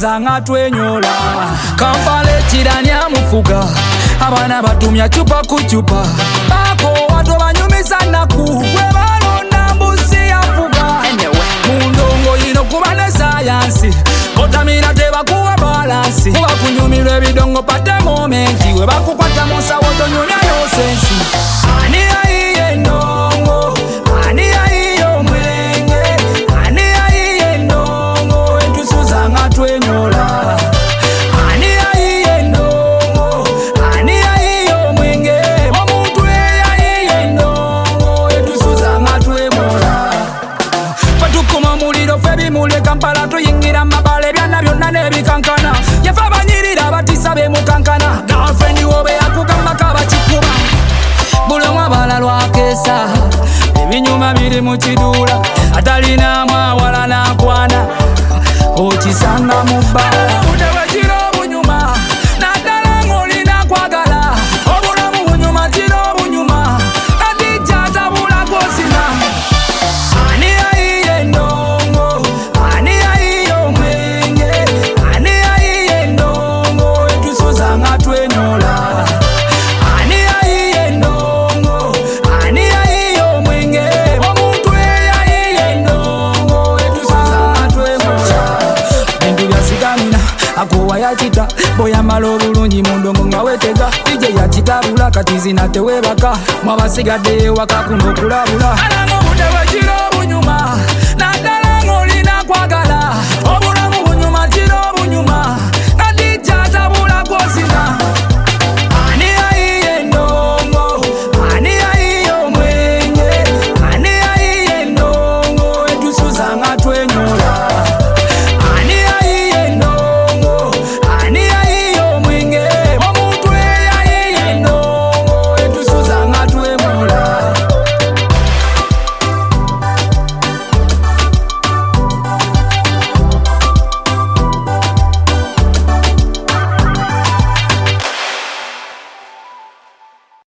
tusuza nga twenyola Kampala tirani amufuga abana batumya chupa ku chupa bako watu banyumisa naku we balonda mbuzi yafuga mundongo yino kuba ne science otamira tebakuwa balansi kuba kunyumirwa ebidongo pate momenti we bakukwata musawo tonyumya yosensi ani ayiye ndongo ani ayiye omwenge ani ayiye ndongo etusuza nga twenyola ani ayiye ndongo ani ayiye omwenge omuntu eyayiye ndongo etusuza nga twemola fatukuma muliro fe bimule Kampala tuyingira mabale byana byonna nebikankana yafa banyirira batisa bemukankana girlfriend wobe yakugamba kabakikuba bulomw abala lwakesa ebinyuma biri mu kidula atalina mwawala nakwana okisanga mu bbala utewekira obunyuma naddala ng'olina kwagala obulamu bunyuma kira obunyuma atijja atabula gwosina ani ayiye ndongo ani ayiye omwenge ani ayiye ndongo etusuza nga twenyola ani ayiye ndongo ani ayiye omwenge omuntu eyayiye ndongo etusuza nga twemola bintu byasigamina akuwa yakita boyambala obulungi mu ndongo nga wetega ije yakitabula kati zina tewebaka mwabasigadde ewaka kuno okulabula alanga obudde bwekira obunyuma naddala